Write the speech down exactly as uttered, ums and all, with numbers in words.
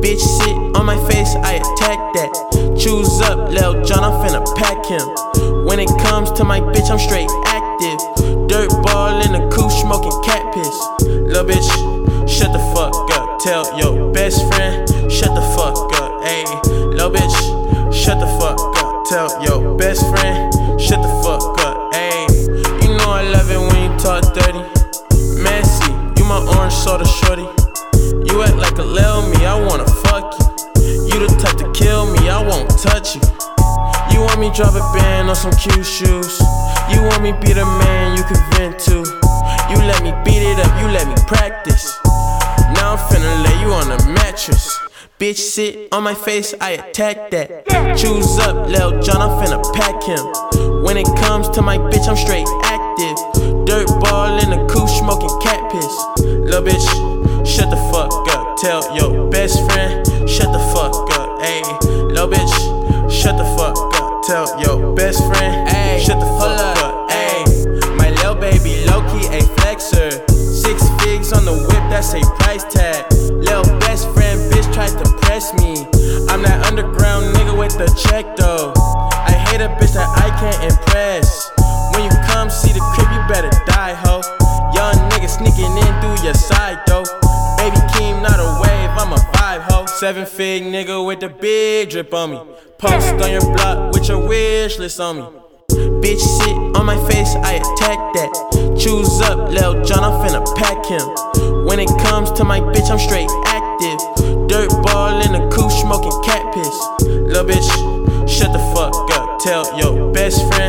Bitch sit on my face, I attack that. Choose up, Lil John, I'm finna pack him. When it comes to my bitch, I'm straight active. Dirt ball in the coupe, smoking cat piss. Lil bitch, shut the fuck up. Tell your best friend, shut the fuck up. Ayy, lil bitch, shut the fuck up. Tell your best friend, shut the fuck up. Ayy, you know I love it when you talk dirty. Messy, you my orange soda shorty. You act like a lil me, I wanna fuck you. You the type to kill me, I won't touch you. You want me drop a band on some cute shoes. You want me be the man you can vent to. You let me beat it up, you let me practice. Now I'm finna lay you on a mattress. Bitch sit on my face, I attack that. Choose up, Lil John, I'm finna pack him. When it comes to my bitch, I'm straight active. Dirt ball in the coupe, smoking cat piss. Lil bitch, shut the fuck up. Tell your best friend, shut the fuck up. Ayy, lil bitch, shut the fuck up. Tell your best friend, ayy, shut the fuck up. Ayy, my lil baby low-key a flexer. Six figs on the whip, that's a price tag. Lil best friend bitch tried to press me. I'm that underground nigga with the check though. I hate a bitch that I can't impress. When you come see the crib, you better die, ho. Young nigga sneaking in through your side though. Baby Keem, not a wave, I'm a vibe, ho. Seven fig nigga with the big drip on me. Post on your block with your wish list on me. Bitch sit on my face, I attack that. Choose up, Lil John, I'm finna pack him. When it comes to my bitch, I'm straight active. Dirt ball in the coupe, smoking cat piss. Lil bitch, shut the fuck up. Tell your best friend,